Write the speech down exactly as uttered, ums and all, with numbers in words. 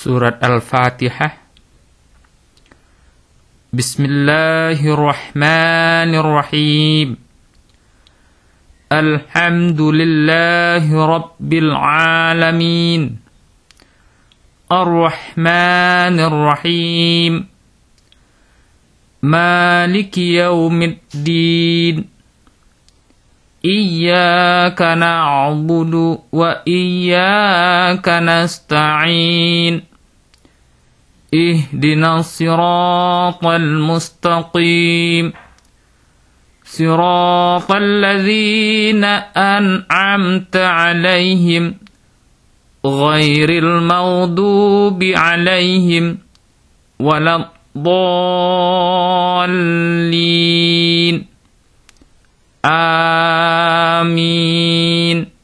Surat Al-Fatihah. Bismillahirrahmanirrahim. Alhamdulillahi Rabbil Alamin. Ar-Rahmanir-Rahim. Maliki Yawmiddin. Iyyaka na'budu wa iyyaka nasta'in. Ihdinas siratal mustaqim. Siratal ladzina an'amta 'alaihim ghairil maghdubi 'alaihim waladdallin. Amin.